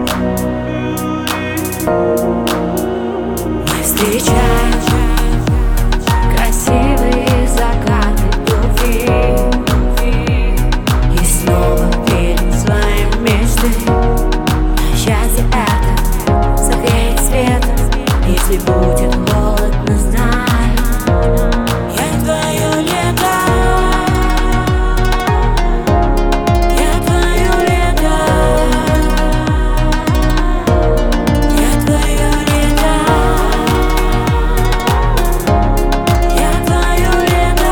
Мы встречаем красивые закаты любви и снова верим в свои мечты. Счастье это согреет светом, если будет холодно, знай, я твое лето. Я твое лето. Я твое лето. Я твое лето.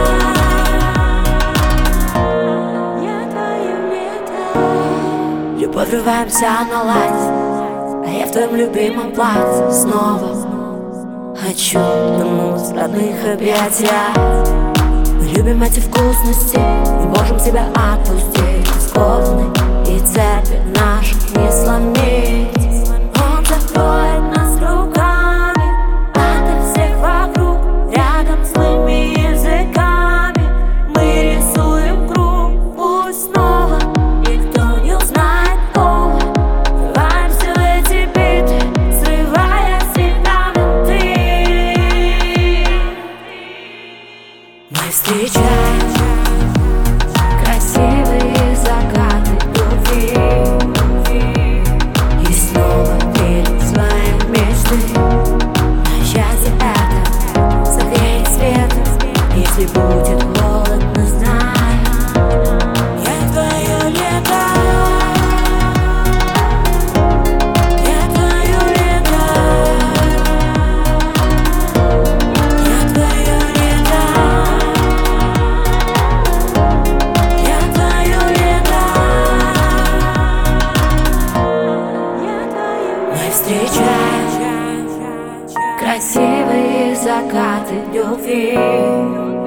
Я твое лето. Любовь рваемся наладить, а я в твоем любимом платье снова хочу вернуть в родных объятиях. Мы любим эти вкусности, не можем себя отпустить. Скованы и цепи наших не сломить. Он закроет нас руками ото всех вокруг, рядом злыми языками. Мы рисуем круг, пусть снова никто не узнает кого. Врываемся в эти биты, срывая сигнаменты. Мы встречаем красивые закаты любви и снова верим в свои мечты. Счастье это согреет светом, если будет холодно, знай, я твое лето. Я твое лето. Я твое лето. Я твое лето. Я твое. Мы встречаем красивые закаты любви